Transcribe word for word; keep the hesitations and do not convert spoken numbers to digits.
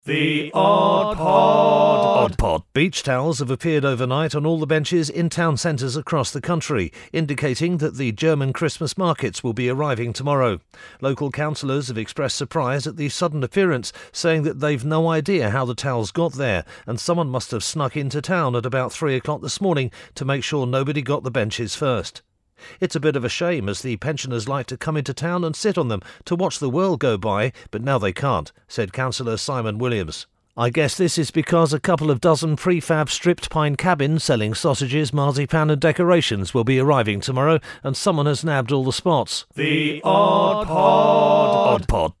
The Odd Pod. Odd Pod. Beach towels have appeared overnight on all the benches in town centres across the country, indicating that the German Christmas markets will be arriving tomorrow. Local councillors have expressed surprise at the sudden appearance, saying that they've no idea how the towels got there, and someone must have snuck into town at about three o'clock this morning to make sure nobody got the benches first. It's a bit of a shame, as the pensioners like to come into town and sit on them to watch the world go by, but now they can't, said Councillor Simon Williams. I guess this is because a couple of dozen prefab stripped pine cabins selling sausages, marzipan and decorations will be arriving tomorrow, and someone has nabbed all the spots. The Odd Pod. Odd Pod.